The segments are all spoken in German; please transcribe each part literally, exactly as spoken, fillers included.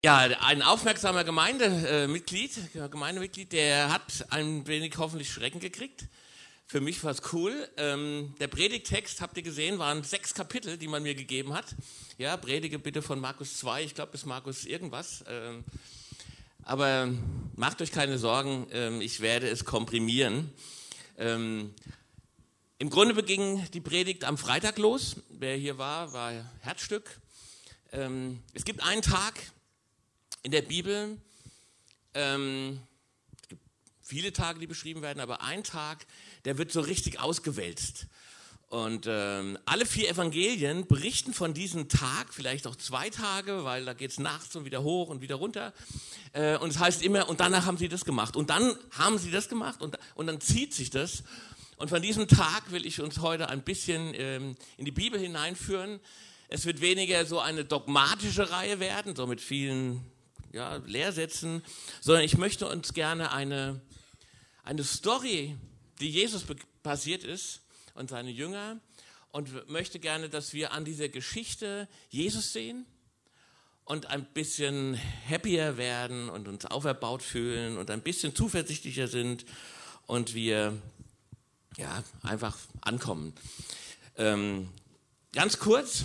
Ja, ein aufmerksamer Gemeindemitglied, Gemeindemitglied, der hat ein wenig hoffentlich Schrecken gekriegt. Für mich war es cool. Ähm, der Predigttext, habt ihr gesehen, waren sechs Kapitel, die man mir gegeben hat. Ja, predige bitte von Markus zwei, ich glaube bis Markus irgendwas. Ähm, aber macht euch keine Sorgen, ähm, ich werde es komprimieren. Ähm, Im Grunde ging die Predigt am Freitag los. Wer hier war, war Herzstück. Ähm, es gibt einen Tag in der Bibel, ähm, es gibt viele Tage, die beschrieben werden, aber ein Tag, der wird so richtig ausgewälzt. Und ähm, alle vier Evangelien berichten von diesem Tag, vielleicht auch zwei Tage, weil da geht es nachts und wieder hoch und wieder runter. Äh, und es heißt immer, und danach haben sie das gemacht. Und dann haben sie das gemacht und, und dann zieht sich das. Und von diesem Tag will ich uns heute ein bisschen ähm, in die Bibel hineinführen. Es wird weniger so eine dogmatische Reihe werden, so mit vielen ja, Lehrsätzen, sondern ich möchte uns gerne eine, eine Story, die Jesus passiert ist und seine Jünger, und möchte gerne, dass wir an dieser Geschichte Jesus sehen und ein bisschen happier werden und uns auferbaut fühlen und ein bisschen zuversichtlicher sind und wir ja, einfach ankommen. Ähm, ganz kurz,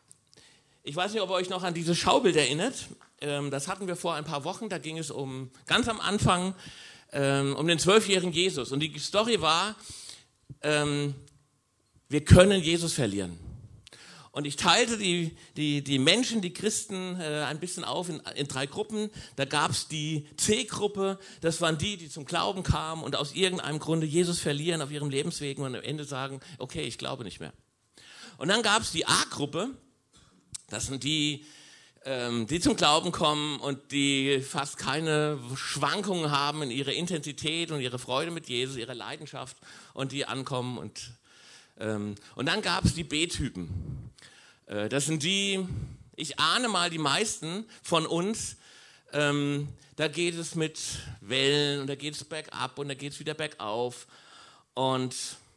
ich weiß nicht, ob ihr euch noch an dieses Schaubild erinnert. Ähm, das hatten wir vor ein paar Wochen, da ging es um, ganz am Anfang, ähm, um den zwölfjährigen Jesus. Und die Story war, ähm, wir können Jesus verlieren. Und ich teilte die, die, die Menschen, die Christen, äh, ein bisschen auf in, in drei Gruppen. Da gab es die C-Gruppe, das waren die, die zum Glauben kamen und aus irgendeinem Grunde Jesus verlieren auf ihrem Lebensweg und am Ende sagen, okay, ich glaube nicht mehr. Und dann gab es die A-Gruppe, das sind die, ähm, die zum Glauben kommen und die fast keine Schwankungen haben in ihrer Intensität und ihre Freude mit Jesus, ihre Leidenschaft, und die ankommen. Und, ähm, und dann gab es die B-Typen. Äh, das sind die, ich ahne mal die meisten von uns, ähm, da geht es mit Wellen und da geht es bergab und da geht es wieder bergauf. Und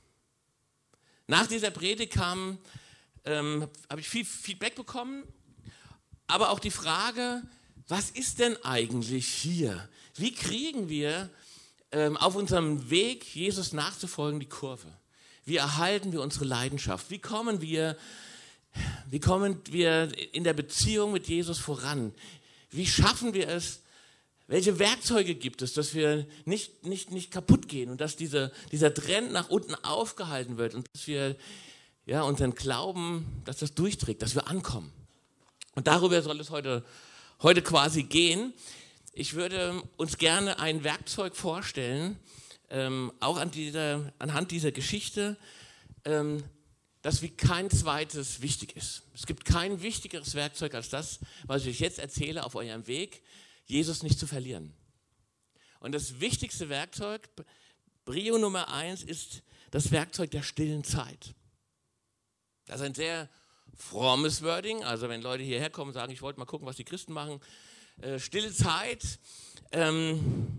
nach dieser Predigt kam, ähm, habe ich viel Feedback bekommen, aber auch die Frage, was ist denn eigentlich hier? Wie kriegen wir ähm, auf unserem Weg, Jesus nachzufolgen, die Kurve? Wie erhalten wir unsere Leidenschaft? Wie kommen wir, wie kommen wir in der Beziehung mit Jesus voran? Wie schaffen wir es? Welche Werkzeuge gibt es, dass wir nicht, nicht, nicht kaputt gehen und dass diese, dieser Trend nach unten aufgehalten wird und dass wir ja, unseren Glauben, dass das durchträgt, dass wir ankommen? Und darüber soll es heute, heute quasi gehen. Ich würde uns gerne ein Werkzeug vorstellen, ähm, auch an dieser, anhand dieser Geschichte, ähm, das wie kein zweites wichtig ist. Es gibt kein wichtigeres Werkzeug als das, was ich euch jetzt erzähle auf eurem Weg, Jesus nicht zu verlieren. Und das wichtigste Werkzeug, Brio Nummer eins, ist das Werkzeug der stillen Zeit. Das ist ein sehr frommes Wording, also wenn Leute hierher kommen und sagen, ich wollte mal gucken, was die Christen machen. Äh, stille Zeit. Ähm,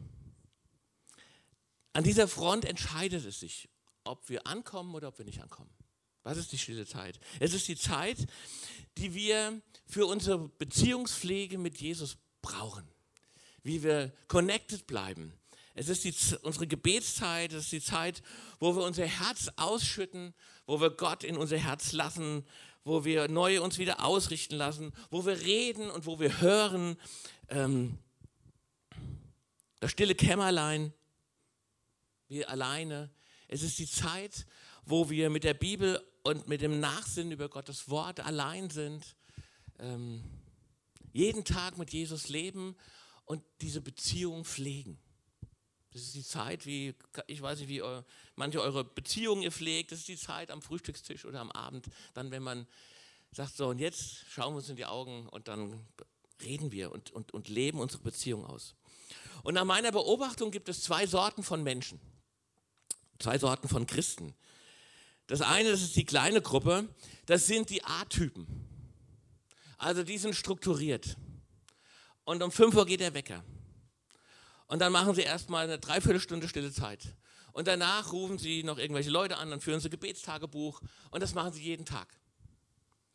an dieser Front entscheidet es sich, ob wir ankommen oder ob wir nicht ankommen. Was ist die stille Zeit? Es ist die Zeit, die wir für unsere Beziehungspflege mit Jesus brauchen. Wie wir connected bleiben. Es ist die, unsere Gebetszeit, es ist die Zeit, wo wir unser Herz ausschütten, wo wir Gott in unser Herz lassen, wo wir neu uns wieder ausrichten lassen, wo wir reden und wo wir hören. Ähm, das stille Kämmerlein, wir alleine. Es ist die Zeit, wo wir mit der Bibel und mit dem Nachsinnen über Gottes Wort allein sind, ähm, jeden Tag mit Jesus leben und diese Beziehung pflegen. Das ist die Zeit, wie, ich weiß nicht, wie eu, manche eure Beziehungen ihr pflegt. Das ist die Zeit am Frühstückstisch oder am Abend, dann, wenn man sagt, so, und jetzt schauen wir uns in die Augen und dann reden wir und, und, und leben unsere Beziehung aus. Und nach meiner Beobachtung gibt es zwei Sorten von Menschen, zwei Sorten von Christen. Das eine, das ist die kleine Gruppe, das sind die A-Typen. Also die sind strukturiert. Und um fünf Uhr geht der Wecker. Und dann machen sie erstmal eine Dreiviertelstunde stille Zeit. Und danach rufen sie noch irgendwelche Leute an, dann führen sie Gebetstagebuch und das machen sie jeden Tag.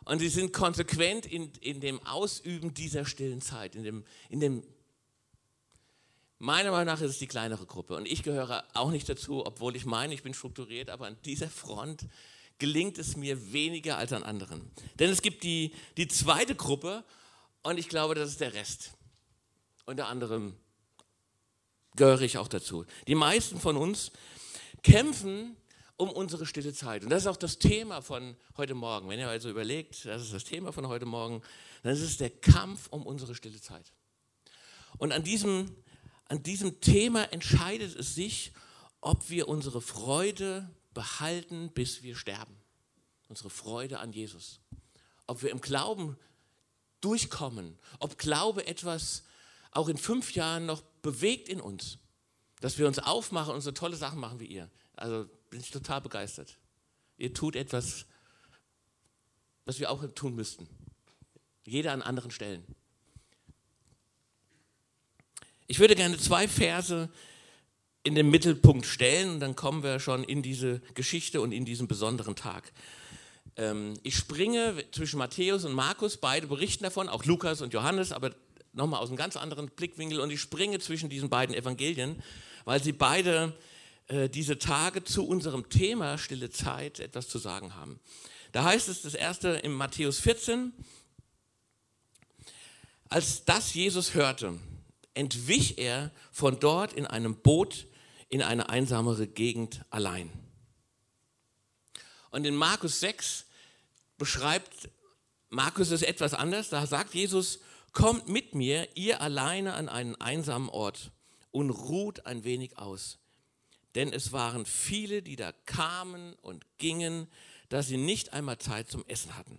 Und sie sind konsequent in, in dem Ausüben dieser stillen Zeit, in dem, in dem meiner Meinung nach ist es die kleinere Gruppe und ich gehöre auch nicht dazu, obwohl ich meine, ich bin strukturiert, aber an dieser Front gelingt es mir weniger als an anderen. Denn es gibt die, die zweite Gruppe und ich glaube, das ist der Rest. Unter anderem gehöre ich auch dazu. Die meisten von uns kämpfen um unsere stille Zeit. Und das ist auch das Thema von heute Morgen. Wenn ihr also überlegt, das ist das Thema von heute Morgen, dann ist es der Kampf um unsere stille Zeit. Und an diesem, an diesem Thema entscheidet es sich, ob wir unsere Freude behalten, bis wir sterben. Unsere Freude an Jesus. Ob wir im Glauben durchkommen. Ob Glaube etwas auch in fünf Jahren noch bewegt in uns. Dass wir uns aufmachen und so tolle Sachen machen wie ihr. Also bin ich total begeistert. Ihr tut etwas, was wir auch tun müssten. Jeder an anderen Stellen. Ich würde gerne zwei Verse in den Mittelpunkt stellen und dann kommen wir schon in diese Geschichte und in diesen besonderen Tag. Ähm, ich springe zwischen Matthäus und Markus, beide berichten davon, auch Lukas und Johannes, aber nochmal aus einem ganz anderen Blickwinkel und ich springe zwischen diesen beiden Evangelien, weil sie beide äh, diese Tage zu unserem Thema Stille Zeit etwas zu sagen haben. Da heißt es das erste in Matthäus vierzehn, als das Jesus hörte, entwich er von dort in einem Boot in eine einsamere Gegend allein. Und in Markus sechs beschreibt Markus es etwas anders. Da sagt Jesus, kommt mit mir, ihr alleine an einen einsamen Ort und ruht ein wenig aus. Denn es waren viele, die da kamen und gingen, dass sie nicht einmal Zeit zum Essen hatten.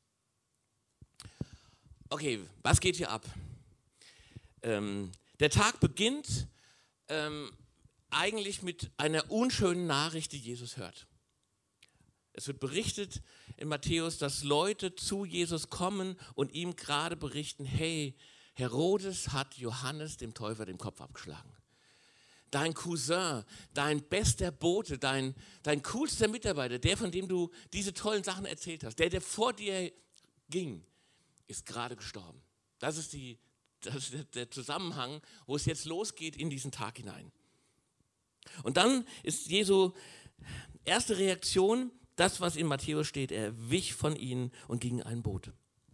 Okay, was geht hier ab? Ähm, der Tag beginnt ähm, eigentlich mit einer unschönen Nachricht, die Jesus hört. Es wird berichtet in Matthäus, dass Leute zu Jesus kommen und ihm gerade berichten, hey, Herodes hat Johannes dem Täufer den Kopf abgeschlagen. Dein Cousin, dein bester Bote, dein, dein coolster Mitarbeiter, der, von dem du diese tollen Sachen erzählt hast, der, der vor dir ging, ist gerade gestorben. Das ist, die, das ist der, der Zusammenhang, wo es jetzt losgeht in diesen Tag hinein. Und dann ist Jesu erste Reaktion, das, was in Matthäus steht, er wich von ihnen und ging in ein Boot.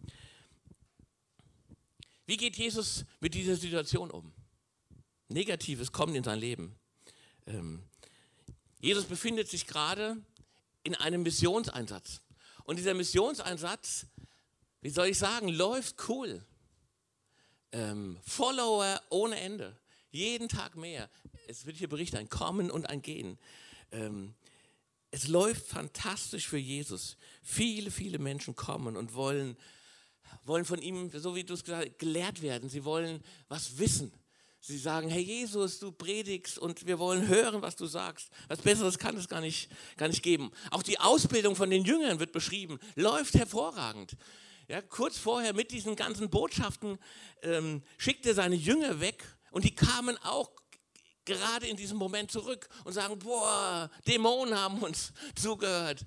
Wie geht Jesus mit dieser Situation um? Negatives kommt in sein Leben. Ähm, Jesus befindet sich gerade in einem Missionseinsatz. Und dieser Missionseinsatz, wie soll ich sagen, läuft cool. Ähm, Follower ohne Ende. Jeden Tag mehr. Es wird hier berichtet, ein Kommen und ein Gehen. Ähm, es läuft fantastisch für Jesus. Viele, viele Menschen kommen und wollen, wollen von ihm, so wie du es gesagt hast, gelehrt werden. Sie wollen was wissen. Sie sagen, hey Jesus, du predigst und wir wollen hören, was du sagst. Was Besseres kann es gar nicht, gar nicht geben. Auch die Ausbildung von den Jüngern wird beschrieben, läuft hervorragend. Ja, kurz vorher mit diesen ganzen Botschaften ähm, schickt er seine Jünger weg und die kamen auch gerade in diesem Moment zurück und sagen, boah, Dämonen haben uns zugehört.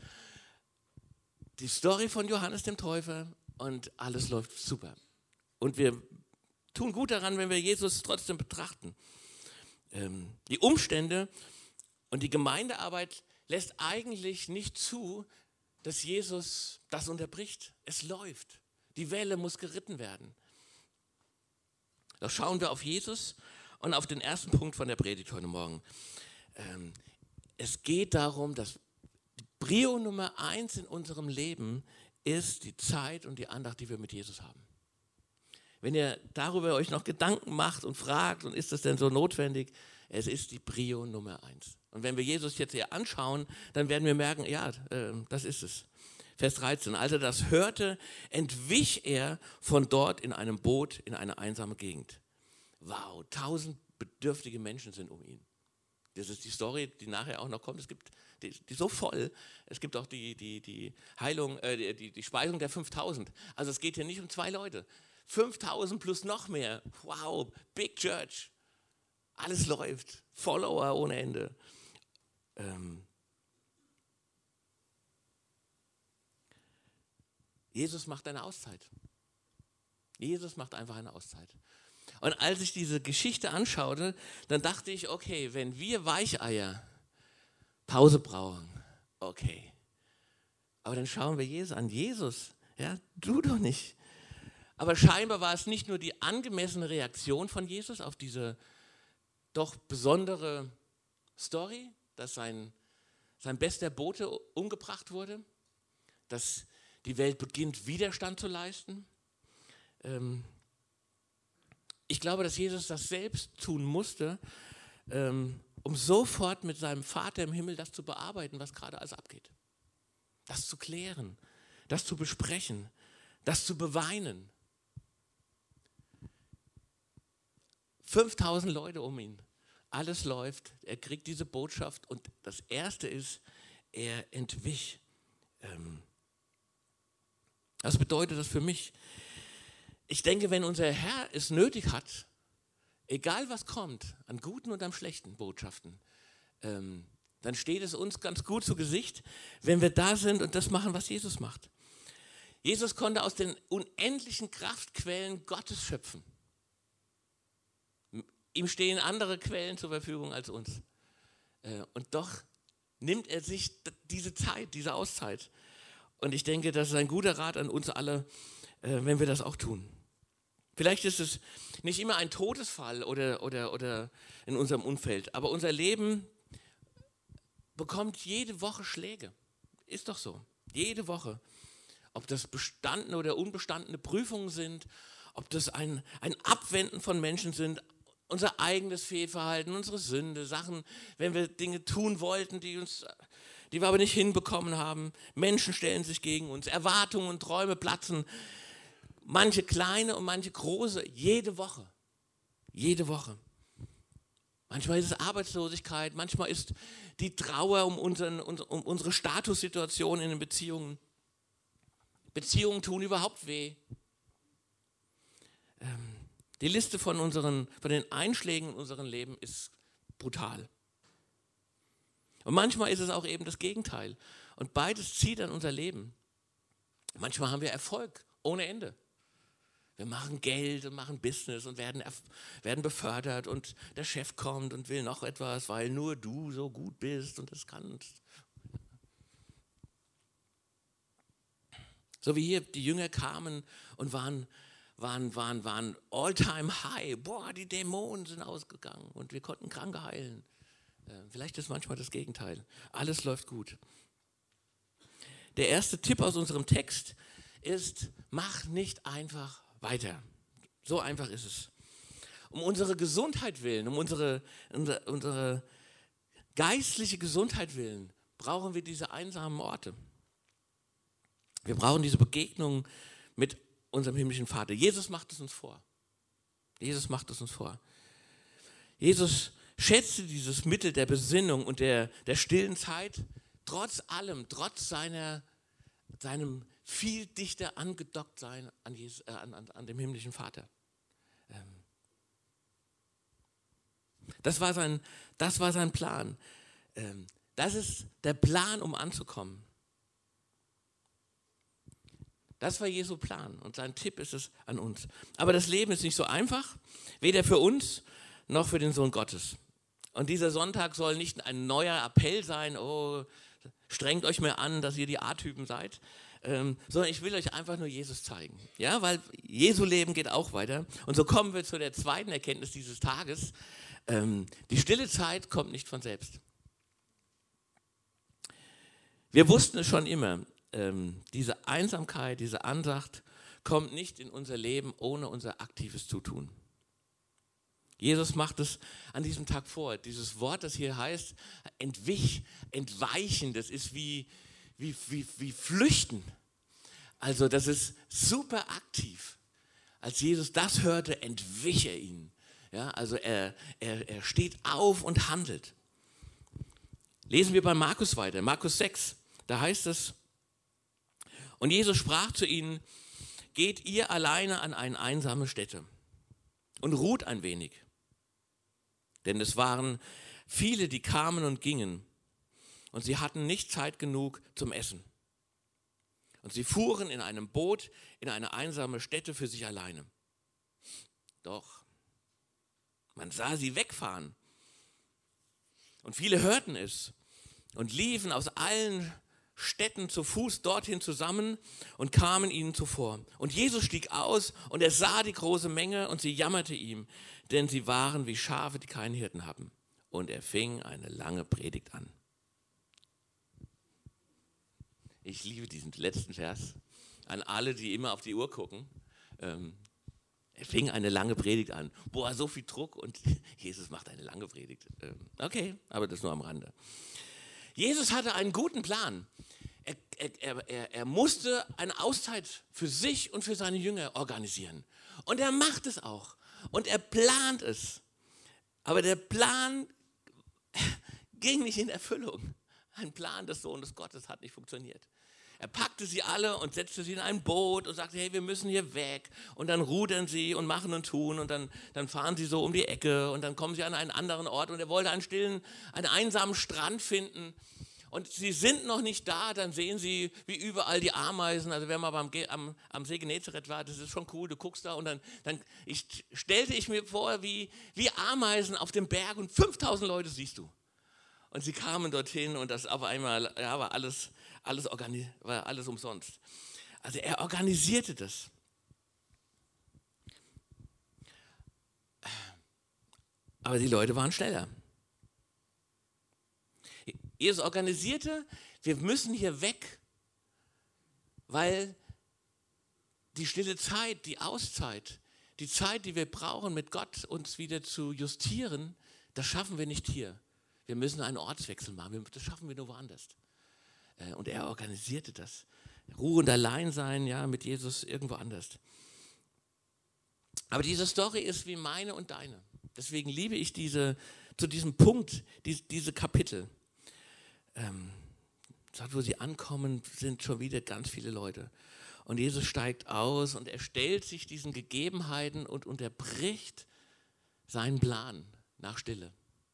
Die Story von Johannes dem Täufer und alles läuft super. Und wir tun gut daran, wenn wir Jesus trotzdem betrachten. Ähm, die Umstände und die Gemeindearbeit lässt eigentlich nicht zu, dass Jesus das unterbricht. Es läuft. Die Welle muss geritten werden. Da schauen wir auf Jesus und auf den ersten Punkt von der Predigt heute Morgen. Ähm, es geht darum, dass die Prio Nummer eins in unserem Leben ist die Zeit und die Andacht, die wir mit Jesus haben. Wenn ihr darüber euch noch Gedanken macht und fragt, und ist das denn so notwendig? Es ist die Prio Nummer eins. Und wenn wir Jesus jetzt hier anschauen, dann werden wir merken, ja, äh, das ist es. Vers dreizehn, als er das hörte, entwich er von dort in einem Boot in eine einsame Gegend. Wow, tausend bedürftige Menschen sind um ihn. Das ist die Story, die nachher auch noch kommt. Es gibt die, die so voll. Es gibt auch die, die, die Heilung, äh, die, die Speisung der fünftausend. Also es geht hier nicht um zwei Leute. fünftausend plus noch mehr. Wow, Big Church. Alles läuft. Follower ohne Ende. Ähm Jesus macht eine Auszeit. Jesus macht einfach eine Auszeit. Und als ich diese Geschichte anschaute, dann dachte ich, okay, wenn wir Weicheier Pause brauchen, okay. Aber dann schauen wir Jesus an. Jesus, ja, du doch nicht. Aber scheinbar war es nicht nur die angemessene Reaktion von Jesus auf diese doch besondere Story, dass sein, sein bester Bote umgebracht wurde, dass die Welt beginnt, Widerstand zu leisten. Ähm, ich glaube, dass Jesus das selbst tun musste, ähm, um sofort mit seinem Vater im Himmel das zu bearbeiten, was gerade alles abgeht. Das zu klären, das zu besprechen, das zu beweinen. fünftausend Leute um ihn, alles läuft, er kriegt diese Botschaft und das Erste ist, er entwich. Ähm, was bedeutet das für mich? Ich denke, wenn unser Herr es nötig hat, egal was kommt, an guten und an schlechten Botschaften, ähm, dann steht es uns ganz gut zu Gesicht, wenn wir da sind und das machen, was Jesus macht. Jesus konnte aus den unendlichen Kraftquellen Gottes schöpfen. Ihm stehen andere Quellen zur Verfügung als uns. Äh, und doch nimmt er sich diese Zeit, diese Auszeit. Und ich denke, das ist ein guter Rat an uns alle, äh, wenn wir das auch tun. Vielleicht ist es nicht immer ein Todesfall oder, oder, oder in unserem Umfeld, aber unser Leben bekommt jede Woche Schläge. Ist doch so. Jede Woche. Ob das bestandene oder unbestandene Prüfungen sind, ob das ein, ein Abwenden von Menschen sind, unser eigenes Fehlverhalten, unsere Sünde, Sachen, wenn wir Dinge tun wollten, die, uns, die wir aber nicht hinbekommen haben. Menschen stellen sich gegen uns, Erwartungen und Träume platzen. Manche kleine und manche große, jede Woche. Jede Woche. Manchmal ist es Arbeitslosigkeit, manchmal ist die Trauer um, unseren, um unsere Statussituation in den Beziehungen. Beziehungen tun überhaupt weh. Ähm, die Liste von, unseren, von den Einschlägen in unserem Leben ist brutal. Und manchmal ist es auch eben das Gegenteil. Und beides zieht an unser Leben. Manchmal haben wir Erfolg ohne Ende. Wir machen Geld und machen Business und werden, werden befördert und der Chef kommt und will noch etwas, weil nur du so gut bist und das kannst. So wie hier die Jünger kamen und waren, waren, waren, waren all-time high. Boah, die Dämonen sind ausgegangen und wir konnten Kranke heilen. Äh, vielleicht ist manchmal das Gegenteil. Alles läuft gut. Der erste Tipp aus unserem Text ist, mach nicht einfach weiter. So einfach ist es. Um unsere Gesundheit willen, um unsere, unsere, unsere geistliche Gesundheit willen, brauchen wir diese einsamen Orte. Wir brauchen diese Begegnung mit unserem himmlischen Vater. Jesus macht es uns vor. Jesus macht es uns vor. Jesus schätzte dieses Mittel der Besinnung und der, der stillen Zeit, trotz allem, trotz seiner, seinem viel dichter angedockt sein an, Jesus, äh, an, an, an dem himmlischen Vater. Ähm das, war sein, das war sein Plan. Ähm das ist der Plan, um anzukommen. Das war Jesu Plan und sein Tipp ist es an uns. Aber das Leben ist nicht so einfach, weder für uns noch für den Sohn Gottes. Und dieser Sonntag soll nicht ein neuer Appell sein, oh, strengt euch mehr an, dass ihr die A-Typen seid, ähm, sondern ich will euch einfach nur Jesus zeigen. Ja, weil Jesu Leben geht auch weiter. Und so kommen wir zu der zweiten Erkenntnis dieses Tages. Ähm, die stille Zeit kommt nicht von selbst. Wir wussten es schon immer. Diese Einsamkeit, diese Andacht kommt nicht in unser Leben ohne unser aktives Zutun. Jesus macht es an diesem Tag vor. Dieses Wort, das hier heißt, entwich, entweichen, das ist wie, wie, wie, wie flüchten. Also das ist super aktiv. Als Jesus das hörte, entwich er ihnen. Ja, also er, er, er steht auf und handelt. Lesen wir bei Markus weiter, Markus sechs, da heißt es, und Jesus sprach zu ihnen, geht ihr alleine an eine einsame Stätte und ruht ein wenig. Denn es waren viele, die kamen und gingen und sie hatten nicht Zeit genug zum Essen. Und sie fuhren in einem Boot in eine einsame Stätte für sich alleine. Doch, man sah sie wegfahren. Und viele hörten es und liefen aus allen Städten zu Fuß dorthin zusammen und kamen ihnen zuvor. Und Jesus stieg aus und er sah die große Menge und sie jammerte ihm, denn sie waren wie Schafe, die keinen Hirten haben. Und er fing eine lange Predigt an. Ich liebe diesen letzten Vers an alle, die immer auf die Uhr gucken. Ähm, er fing eine lange Predigt an. Boah, so viel Druck und Jesus macht eine lange Predigt. Ähm, okay, aber das nur am Rande. Jesus hatte einen guten Plan. Er, er, er, er musste eine Auszeit für sich und für seine Jünger organisieren. Und er macht es auch. Und er plant es. Aber der Plan ging nicht in Erfüllung. Ein Plan des Sohnes Gottes hat nicht funktioniert. Er packte sie alle und setzte sie in ein Boot und sagte, hey, wir müssen hier weg. Und dann rudern sie und machen und tun und dann, dann fahren sie so um die Ecke und dann kommen sie an einen anderen Ort und er wollte einen stillen, einen einsamen Strand finden. Und sie sind noch nicht da, dann sehen sie, wie überall die Ameisen, also wer mal beim, am, am See Genezareth war, das ist schon cool, du guckst da und dann, dann ich, stellte ich mir vor, wie, wie Ameisen auf dem Berg und fünftausend Leute siehst du. Und sie kamen dorthin und das auf einmal, ja, war alles, alles, organi- war alles umsonst. Also er organisierte das. Aber die Leute waren schneller. Jesus organisierte, wir müssen hier weg, weil die stille Zeit, die Auszeit, die Zeit, die wir brauchen, mit Gott uns wieder zu justieren, das schaffen wir nicht hier. Wir müssen einen Ortswechsel machen, das schaffen wir nur woanders. Und er organisierte das. Ruhe und allein sein, ja, mit Jesus irgendwo anders. Aber diese Story ist wie meine und deine. Deswegen liebe ich diese, zu diesem Punkt, die, diese Kapitel. Ähm, wo sie ankommen, sind schon wieder ganz viele Leute. Und Jesus steigt aus und er stellt sich diesen Gegebenheiten und unterbricht seinen Plan nach Stille.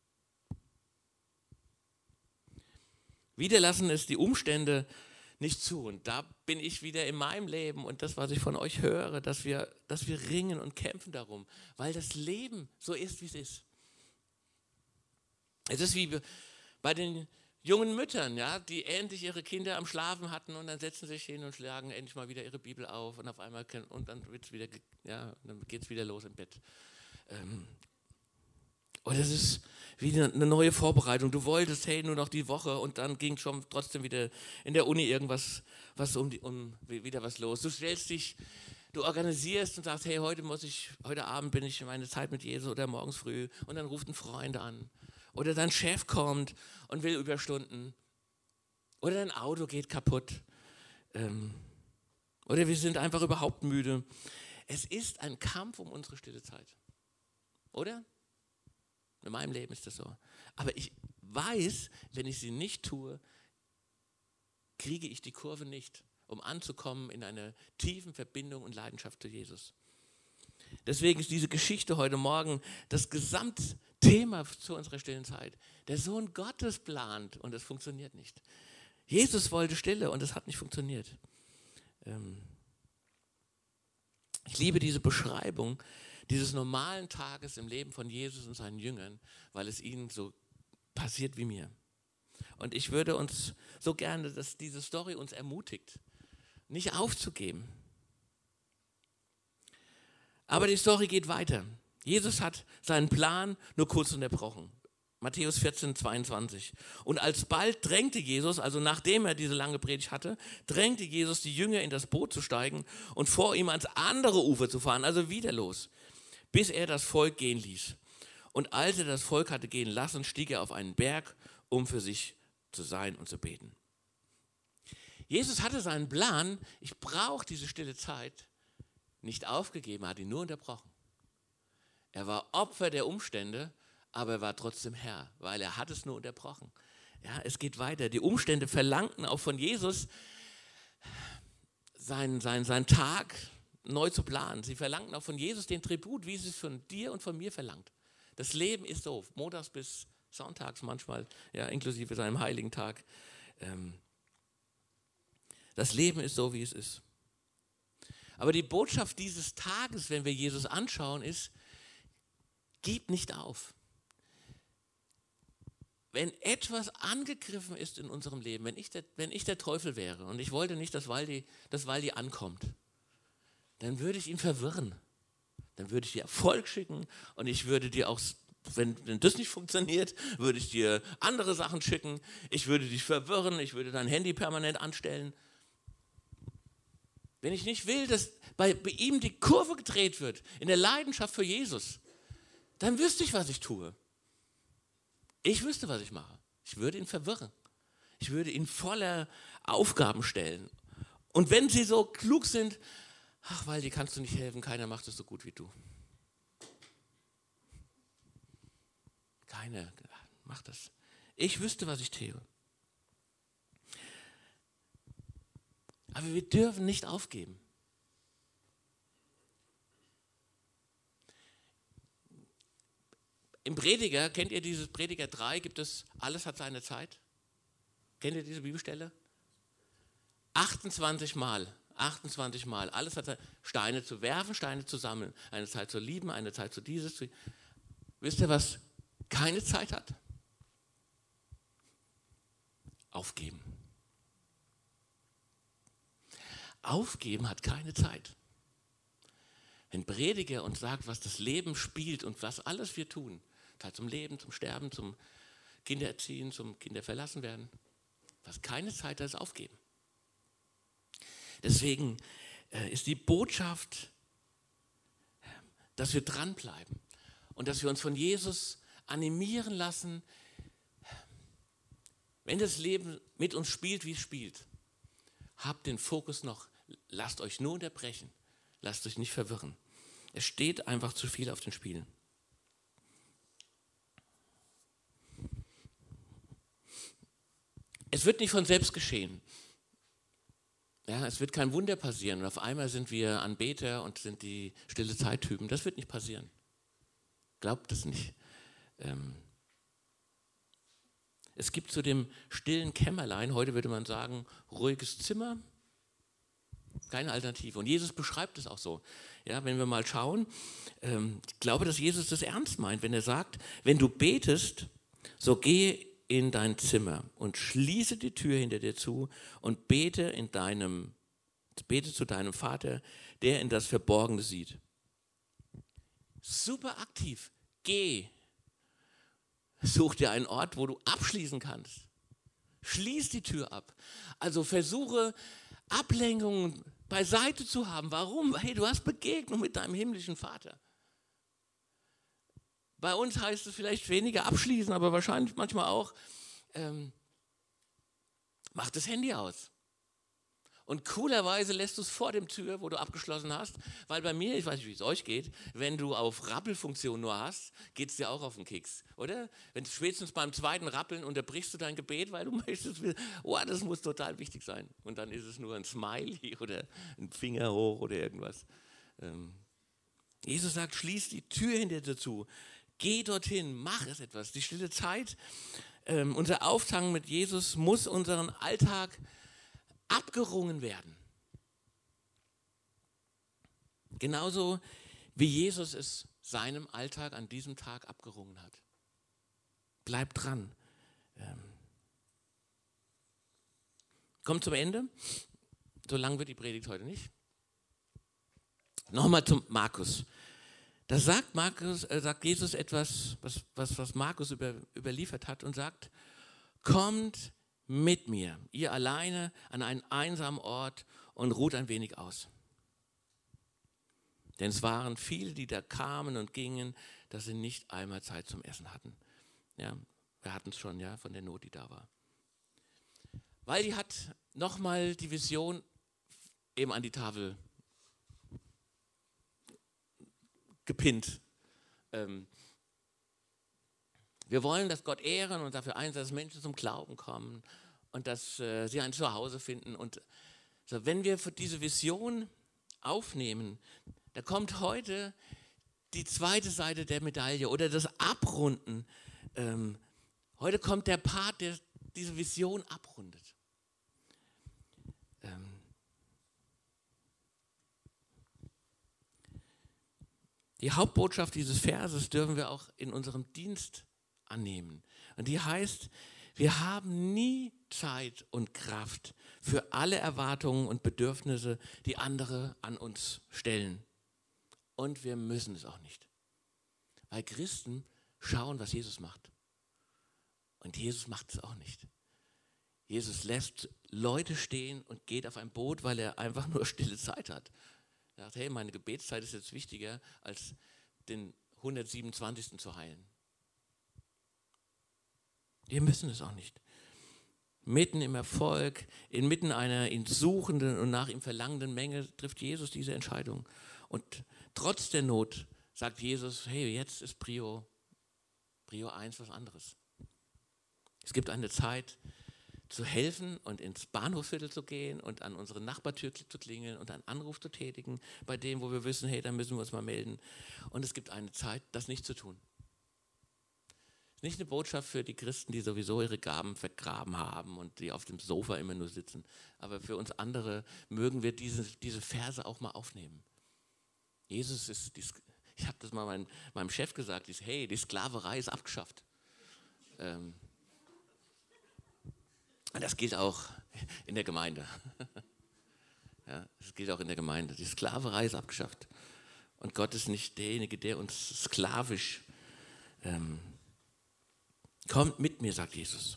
Wieder lassen es die Umstände nicht zu. Und da bin ich wieder in meinem Leben und das, was ich von euch höre, dass wir, dass wir ringen und kämpfen darum, weil das Leben so ist, wie es ist. Es ist wie bei den jungen Müttern, ja, die endlich ihre Kinder am Schlafen hatten und dann setzen sie sich hin und schlagen endlich mal wieder ihre Bibel auf und auf einmal können, und dann wird's wieder, ja, dann geht es wieder los im Bett. Ähm, oder es ist wieder eine neue Vorbereitung. Du wolltest, hey, nur noch die Woche und dann ging schon trotzdem wieder in der Uni irgendwas, was um die, um wieder was los. Du stellst dich, du organisierst und sagst, hey, heute muss ich, heute Abend bin ich meine Zeit mit Jesus oder morgens früh und dann ruft ein Freund an. Oder dein Chef kommt und will Überstunden. Oder dein Auto geht kaputt. Ähm, oder wir sind einfach überhaupt müde. Es ist ein Kampf um unsere stille Zeit. Oder? In meinem Leben ist das so. Aber ich weiß, wenn ich sie nicht tue, kriege ich die Kurve nicht, um anzukommen in einer tiefen Verbindung und Leidenschaft zu Jesus. Deswegen ist diese Geschichte heute Morgen das Gesamtthema zu unserer stillen Zeit. Der Sohn Gottes plant und es funktioniert nicht. Jesus wollte Stille und es hat nicht funktioniert. Ähm ich liebe diese Beschreibung dieses normalen Tages im Leben von Jesus und seinen Jüngern, weil es ihnen so passiert wie mir. Und ich würde uns so gerne, dass diese Story uns ermutigt, nicht aufzugeben. Aber die Story geht weiter. Jesus hat seinen Plan nur kurz unterbrochen. Matthäus vierzehn, zweiundzwanzig. Und alsbald drängte Jesus, also nachdem er diese lange Predigt hatte, drängte Jesus die Jünger in das Boot zu steigen und vor ihm ans andere Ufer zu fahren, also wieder los, bis er das Volk gehen ließ. Und als er das Volk hatte gehen lassen, stieg er auf einen Berg, um für sich zu sein und zu beten. Jesus hatte seinen Plan, ich brauche diese stille Zeit, nicht aufgegeben, hat ihn nur unterbrochen. Er war Opfer der Umstände, aber er war trotzdem Herr, weil er hat es nur unterbrochen. Ja, es geht weiter. Die Umstände verlangten auch von Jesus, seinen, seinen, seinen Tag neu zu planen. Sie verlangten auch von Jesus den Tribut, wie es von dir und von mir verlangt. Das Leben ist so, montags bis sonntags manchmal, ja, inklusive seinem heiligen Tag. Ähm, Das Leben ist so, wie es ist. Aber die Botschaft dieses Tages, wenn wir Jesus anschauen, ist, gib nicht auf. Wenn etwas angegriffen ist in unserem Leben, wenn ich der, wenn ich der Teufel wäre und ich wollte nicht, dass Waldi, dass Waldi ankommt, dann würde ich ihn verwirren. Dann würde ich dir Erfolg schicken und ich würde dir auch, wenn, wenn das nicht funktioniert, würde ich dir andere Sachen schicken. Ich würde dich verwirren, ich würde dein Handy permanent anstellen. Wenn ich nicht will, dass bei, bei ihm die Kurve gedreht wird, in der Leidenschaft für Jesus, dann wüsste ich, was ich tue. Ich wüsste, was ich mache. Ich würde ihn verwirren. Ich würde ihn voller Aufgaben stellen. Und wenn sie so klug sind, ach, Waldi, kannst du nicht helfen, keiner macht es so gut wie du. Keiner macht das. Ich wüsste, was ich tue. Aber wir dürfen nicht aufgeben. Im Prediger, kennt ihr dieses Prediger drei, gibt es, alles hat seine Zeit? Kennt ihr diese Bibelstelle? achtundzwanzig Mal, achtundzwanzig Mal, alles hat Steine zu werfen, Steine zu sammeln, eine Zeit zu lieben, eine Zeit zu dieses. Zu, wisst ihr, was keine Zeit hat? Aufgeben. Aufgeben hat keine Zeit. Wenn Prediger uns sagt, was das Leben spielt und was alles wir tun, Zeit zum Leben, zum Sterben, zum Kindererziehen, zum Kinderverlassen werden, was keine Zeit hat, ist Aufgeben. Deswegen äh, ist die Botschaft, dass wir dranbleiben und dass wir uns von Jesus animieren lassen, wenn das Leben mit uns spielt, wie es spielt, habt den Fokus noch, lasst euch nur unterbrechen, lasst euch nicht verwirren. Es steht einfach zu viel auf den Spielen. Es wird nicht von selbst geschehen. Ja, es wird kein Wunder passieren und auf einmal sind wir Anbeter und sind die stille Zeittypen. Das wird nicht passieren. Glaubt es nicht. Ähm es gibt zu dem stillen Kämmerlein, heute würde man sagen, ruhiges Zimmer, keine Alternative. Und Jesus beschreibt es auch so. Ja, wenn wir mal schauen, ähm, ich glaube, dass Jesus das ernst meint, wenn er sagt, wenn du betest, so gehe in dein Zimmer und schließe die Tür hinter dir zu und bete in deinem, bete zu deinem Vater, der in das Verborgene sieht. Super aktiv. Geh. Such dir einen Ort, wo du abschließen kannst. Schließ die Tür ab. Also versuche Ablenkungen beiseite zu haben. Warum? Hey, du hast Begegnung mit deinem himmlischen Vater. Bei uns heißt es vielleicht weniger abschließen, aber wahrscheinlich manchmal auch, ähm, mach das Handy aus. Und coolerweise lässt du es vor dem Tür, wo du abgeschlossen hast, weil bei mir, ich weiß nicht, wie es euch geht, wenn du auf Rappelfunktion nur hast, geht es dir auch auf den Keks, oder? Wenn spätestens beim zweiten Rappeln unterbrichst du dein Gebet, weil du möchtest, oh, das muss total wichtig sein. Und dann ist es nur ein Smiley oder ein Finger hoch oder irgendwas. Ähm, Jesus sagt, schließ die Tür hinter dir zu. Geh dorthin, mach es etwas. Die stille Zeit, ähm, unser Auftanken mit Jesus muss unseren Alltag abgerungen werden. Genauso wie Jesus es seinem Alltag an diesem Tag abgerungen hat. Bleib dran. Ähm, kommt zum Ende. So lang wird die Predigt heute nicht. Nochmal zum Markus. Da sagt, Markus, äh, sagt Jesus etwas, was, was, was Markus über, überliefert hat und sagt, kommt mit mir, ihr alleine an einen einsamen Ort und ruht ein wenig aus. Denn es waren viele, die da kamen und gingen, dass sie nicht einmal Zeit zum Essen hatten. Ja, wir hatten es schon, ja, von der Not, die da war. Weil die hat nochmal die Vision eben an die Tafel gepinnt. Ähm, wir wollen, dass Gott ehren und dafür einsetzen, dass Menschen zum Glauben kommen und dass äh, sie ein Zuhause finden. Und so, wenn wir für diese Vision aufnehmen, da kommt heute die zweite Seite der Medaille oder das Abrunden. Ähm, heute kommt der Part, der diese Vision abrundet. Ähm, Die Hauptbotschaft dieses Verses dürfen wir auch in unserem Dienst annehmen. Und die heißt, wir haben nie Zeit und Kraft für alle Erwartungen und Bedürfnisse, die andere an uns stellen. Und wir müssen es auch nicht. Weil Christen schauen, was Jesus macht. Und Jesus macht es auch nicht. Jesus lässt Leute stehen und geht auf ein Boot, weil er einfach nur stille Zeit hat. Er sagt, hey, meine Gebetszeit ist jetzt wichtiger, als den hundertsiebenundzwanzigsten zu heilen. Wir müssen es auch nicht. Mitten im Erfolg, inmitten einer ihn suchenden und nach ihm verlangenden Menge trifft Jesus diese Entscheidung. Und trotz der Not sagt Jesus, hey, jetzt ist Prio, Prio eins was anderes. Es gibt eine Zeit zu helfen und ins Bahnhofsviertel zu gehen und an unsere Nachbartür zu klingeln und einen Anruf zu tätigen, bei dem, wo wir wissen, hey, da müssen wir uns mal melden. Und es gibt eine Zeit, das nicht zu tun. Es ist nicht eine Botschaft für die Christen, die sowieso ihre Gaben vergraben haben und die auf dem Sofa immer nur sitzen. Aber für uns andere mögen wir diese, diese Verse auch mal aufnehmen. Jesus ist, die, ich habe das mal mein, meinem Chef gesagt, ist, hey, die Sklaverei ist abgeschafft. Ähm, Das gilt auch in der Gemeinde. Ja, das gilt auch in der Gemeinde. Die Sklaverei ist abgeschafft. Und Gott ist nicht derjenige, der uns sklavisch ähm, kommt mit mir, sagt Jesus.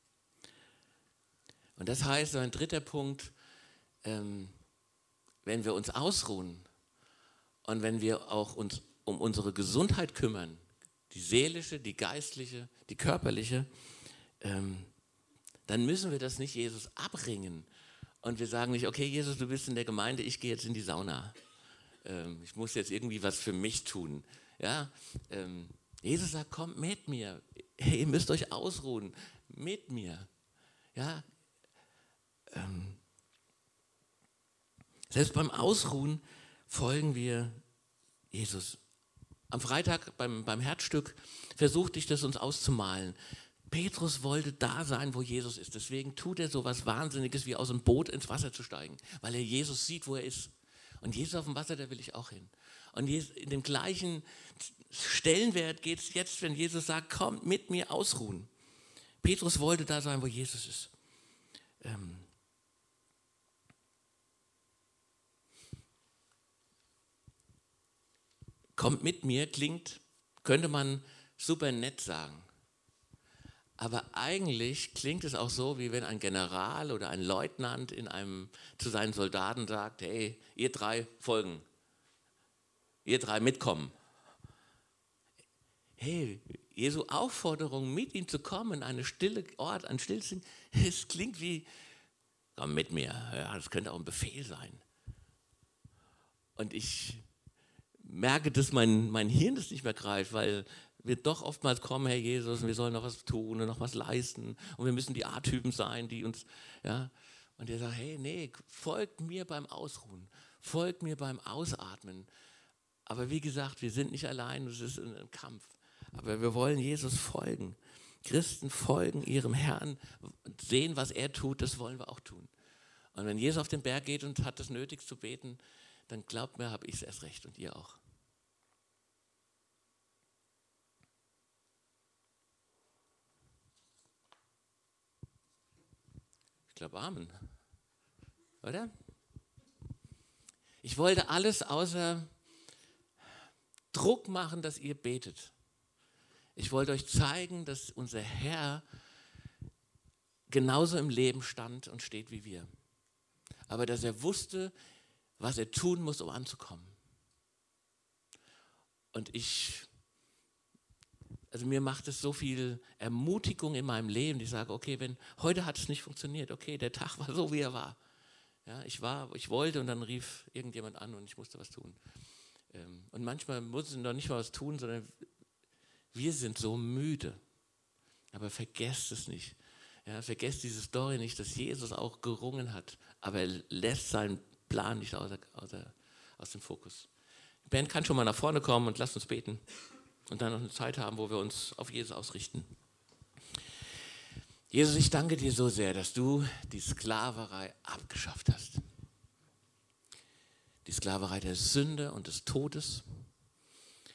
Und das heißt, so ein dritter Punkt, ähm, wenn wir uns ausruhen und wenn wir auch uns um unsere Gesundheit kümmern, die seelische, die geistliche, die körperliche, ähm, dann müssen wir das nicht Jesus abringen. Und wir sagen nicht, okay, Jesus, du bist in der Gemeinde, ich gehe jetzt in die Sauna. Ähm, ich muss jetzt irgendwie was für mich tun. Ja? Ähm, Jesus sagt, kommt mit mir. Hey, ihr müsst euch ausruhen. Mit mir. Ja? Ähm, selbst beim Ausruhen folgen wir Jesus. Am Freitag beim, beim Herzstück versuchte ich das uns auszumalen. Petrus wollte da sein, wo Jesus ist. Deswegen tut er so was Wahnsinniges, wie aus dem Boot ins Wasser zu steigen, weil er Jesus sieht, wo er ist. Und Jesus auf dem Wasser, da will ich auch hin. Und in dem gleichen Stellenwert geht es jetzt, wenn Jesus sagt, kommt mit mir ausruhen. Petrus wollte da sein, wo Jesus ist. Ähm kommt mit mir klingt, könnte man super nett sagen. Aber eigentlich klingt es auch so, wie wenn ein General oder ein Leutnant in einem, zu seinen Soldaten sagt, hey, ihr drei folgen, ihr drei mitkommen. Hey, Jesu Aufforderung, mit ihm zu kommen, eine stille Ort, ein stilles Ding, es klingt wie, komm mit mir, ja, das könnte auch ein Befehl sein. Und ich merke, dass mein, mein Hirn das nicht mehr greift, weil wir doch oftmals kommen, Herr Jesus, und wir sollen noch was tun und noch was leisten und wir müssen die A-Typen sein, die uns, ja, und er sagt, hey, nee, folgt mir beim Ausruhen, folgt mir beim Ausatmen. Aber wie gesagt, wir sind nicht allein, es ist ein Kampf, aber wir wollen Jesus folgen. Christen folgen ihrem Herrn, sehen, was er tut, das wollen wir auch tun. Und wenn Jesus auf den Berg geht und hat das nötig zu beten, dann glaubt mir, habe ich es erst recht und ihr auch. Ich glaube, Amen. Oder? Ich wollte alles außer Druck machen, dass ihr betet. Ich wollte euch zeigen, dass unser Herr genauso im Leben stand und steht wie wir. Aber dass er wusste, was er tun muss, um anzukommen. Und ich, also mir macht es so viel Ermutigung in meinem Leben, ich sage, okay, wenn heute hat es nicht funktioniert, okay, der Tag war so, wie er war. Ja, ich war, ich wollte und dann rief irgendjemand an und ich musste was tun. Und manchmal muss ich noch nicht mal was tun, sondern wir sind so müde. Aber vergesst es nicht. Ja, vergesst diese Story nicht, dass Jesus auch gerungen hat, aber er lässt seinen Plan nicht außer, außer, aus dem Fokus. Die Band kann schon mal nach vorne kommen und lasst uns beten und dann noch eine Zeit haben, wo wir uns auf Jesus ausrichten. Jesus, ich danke dir so sehr, dass du die Sklaverei abgeschafft hast. Die Sklaverei der Sünde und des Todes.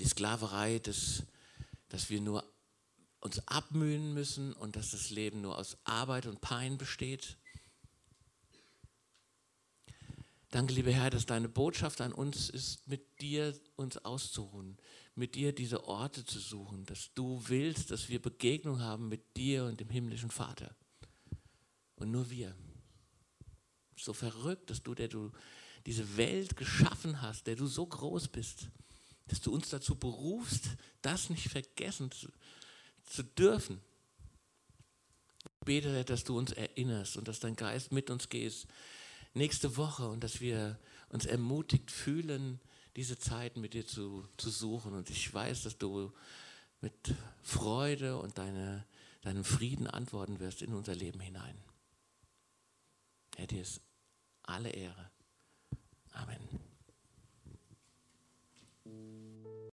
Sklaverei, des, dass wir nur uns abmühen müssen und dass das Leben nur aus Arbeit und Pein besteht. Danke, lieber Herr, dass deine Botschaft an uns ist, mit dir uns auszuruhen, mit dir diese Orte zu suchen, dass du willst, dass wir Begegnung haben mit dir und dem himmlischen Vater. Und nur wir. So verrückt, dass du, der du diese Welt geschaffen hast, der du so groß bist, dass du uns dazu berufst, das nicht vergessen zu, zu dürfen. Ich bete, dass du uns erinnerst und dass dein Geist mit uns geht nächste Woche und dass wir uns ermutigt fühlen, diese Zeit mit dir zu, zu suchen. Und ich weiß, dass du mit Freude und deine, deinem Frieden antworten wirst in unser Leben hinein. Herr, dir ist alle Ehre. Amen.